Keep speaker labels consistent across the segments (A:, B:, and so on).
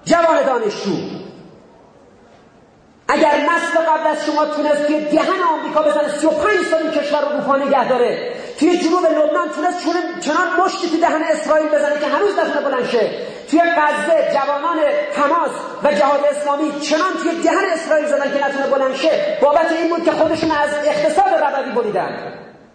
A: جوان دانشجو، اگر نسل قبل از شما تونست توی دهن آمریکا بزنه 35 سال این کشور رو روپا نگه داره، توی جنوب لبنان تونست چنان مشتی تو دهن اسرائیل بزنه که هنوز نتونه بلند شه، توی غزه جوانان حماس و جهاد اسلامی چنان توی دهن اسرائیل زدن که نتونه بلند شه، بابت این بود که خودشون از اقتصاد ربوی بریدن.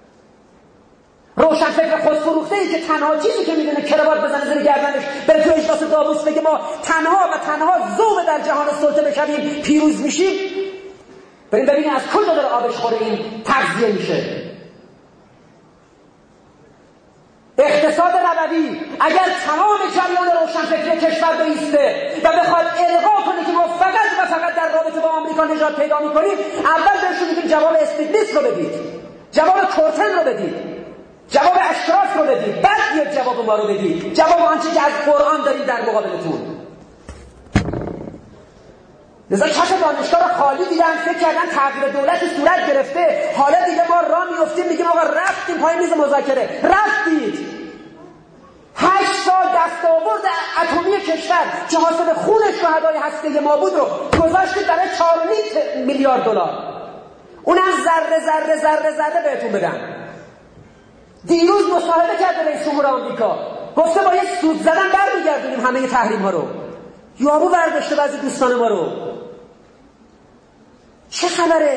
A: روشنفکر خودفروخته‌ای که تنها چیزی که میدونه کراوات بزنه زیر گردنش بره تو اجلاس داووس بگه ما تنها ذوق در جهان سلطه بشویم پیروز میشیم، بریم ببینیم از کجا داره آبش خوره این تغذیه میشه. اقتصاد ربوی اگر تمام جریان روشنفکری کشور بایسته و بخواد القا کنه که ما فقط در رابطه با آمریکا نجات پیدا میکنیم، اول بهشون میگیم جواب استیگلیتز رو بدید، جواب کورتن رو بدید، جواب اشراف رو بدید، بعد بیاد جواب ما رو بدید، جواب آنچه که از قرآن دارید در مقابلتون. لذا کف دانشگاه رو خالی دیدن، فکر کردن تغییر دولتی صورت گرفته، حالا دیگه ما راه میافتیم میگیم آقا رفتیم پای میز مذاکره. رفتید 8 سال دستاورد اتمی کشور که حاصل خون شهدای هسته ما بود رو گذاشتید برای 4.5 میلیارد دلار، اونم ذره بهتون بدن. دیروز مصاحبه کرده رئیس جمهور آمریکا، گفته با یه سود زدن برمیگردونیم همه تحریم ها رو. یارو برداشته بعضی دوستان ما رو. چه خبره؟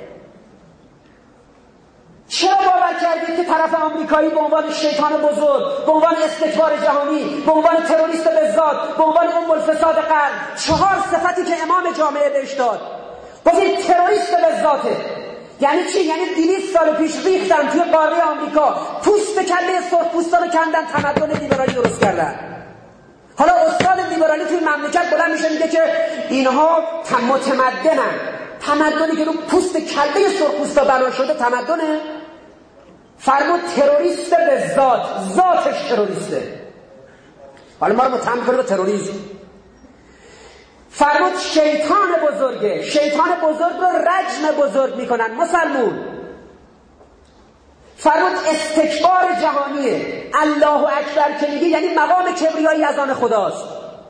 A: چرا باور کردید که طرف آمریکایی به عنوان شیطان بزرگ، به عنوان استکبار جهانی، به عنوان تروریست بزاد، به عنوان ام الفساد قرن، 4 صفتی که امام جامعه بهش داد، گفتید تروریست بزاته. یعنی چی؟ یعنی 200 سال پیش ریختن توی قاره آمریکا، پوست کله سرخپوستان کندن، تمدن لیبرالی درست کردن. حالا استاد لیبرالی توی مملکت بلند میشه میگه که اینها متمدنن. تمدنی که رو پوست کله سرخپوستا بنا شده تمدنه؟ فرمود تروریست به ذاتش تروریسته. حالا ما رو متهم میکنه به تروریسم. فرمود شیطان بزرگه، شیطان بزرگ رو رجم بزرگ میکنن مسلمون. فرمود استکبار جهانیه. الله اکبر که میگه یعنی مقام کبریایی از آن خداست.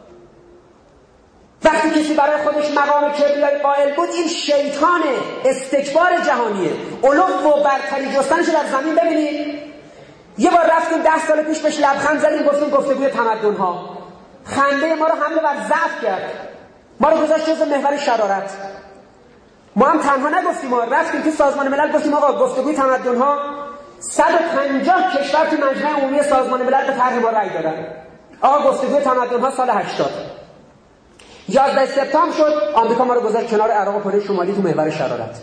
A: وقتی کسی برای خودش مقام کبریایی قائل بود، این شیطان استکبار جهانیه. علو و برتری جستنش در زمین ببینید. یه بار رفتیم 10 سال پیش بهش لبخند زدیم، گفتیم گفتگوی تمدن‌ها. خنده ما رو حمله بر ضعف کرد، ما رو گذاشت جزو محور شرارت. ما هم تنها نگفتیم، ما رفتیم تو سازمان ملل گفتیم آقا گفتگوی تمدن‌ها 150 کشور تو مجمع عمومی سازمان ملل به طرح ما رأی دادن. آقا گفتگوی تمدن‌ها سال 80 11 سپتامبر شد، آمریکا ما رو گذاشت کنار عراق و کره شمالی تو محور شرارت.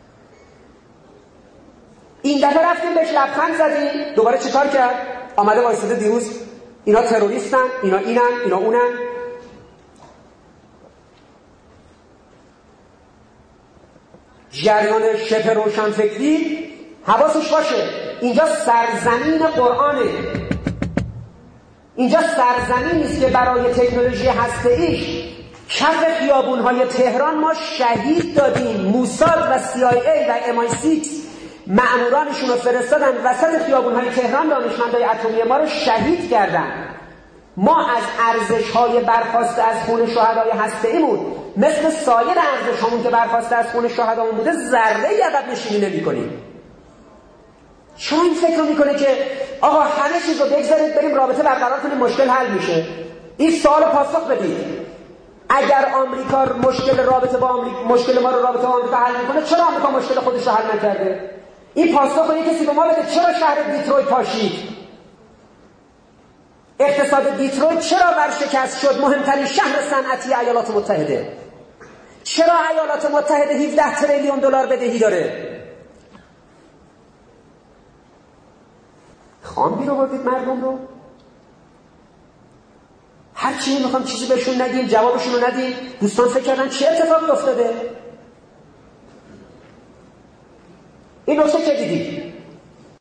A: این دفعه رفتیم بهش لبخند زدیم، دوباره چیکار کرد؟ آمده وایساده دیروز اینا تروریستن، اینا اینن، اینا اونن. جریان شبه روشنفکری حواسش باشه، اینجا سرزمین قرآنه. اینجا سرزمینی است که برای تکنولوژی هسته‌ایش کف خیابون‌های تهران ما شهید دادیم. موساد و CIA و MI6 مأمورانشون رو فرستادن وسط خیابون‌های تهران، دانشمندای اتمی ما رو شهید کردن. ما از ارزش‌های برخواسته از خون شهدای هسته‌ایمون مثل سایر ارزش‌هامون که برخواسته از خون شهدامون بوده ذره‌ای عقب نشینی نمی‌کنیم. چرا این فکر رو می‌کنه که آقا همه چیز رو بگذارید بریم رابطه برقرار کنیم مشکل حل میشه؟ این سوال پاسخ بدید. اگر آمریکا مشکل ما رو رابطه با آمریکا حل می‌کنه، چرا آمریکا مشکل خودش رو حل نکرده؟ این پاسخ رو کسی به ما بده. چرا شهر دیترویت پاشید؟ اقتصاد دیترویت چرا ورشکست شد؟ مهمترین شهر صنعتی ایالات متحده. چرا ایالات متحده 17 تریلیون دلار بدهی داره؟ خام بیرو بردید مردم رو. هر چی میخوام چیزی بهشون ندیم، جوابشون رو ندیم. دوستان فکر کردن چه اتفاقی افتاده؟ این نکته که دیدید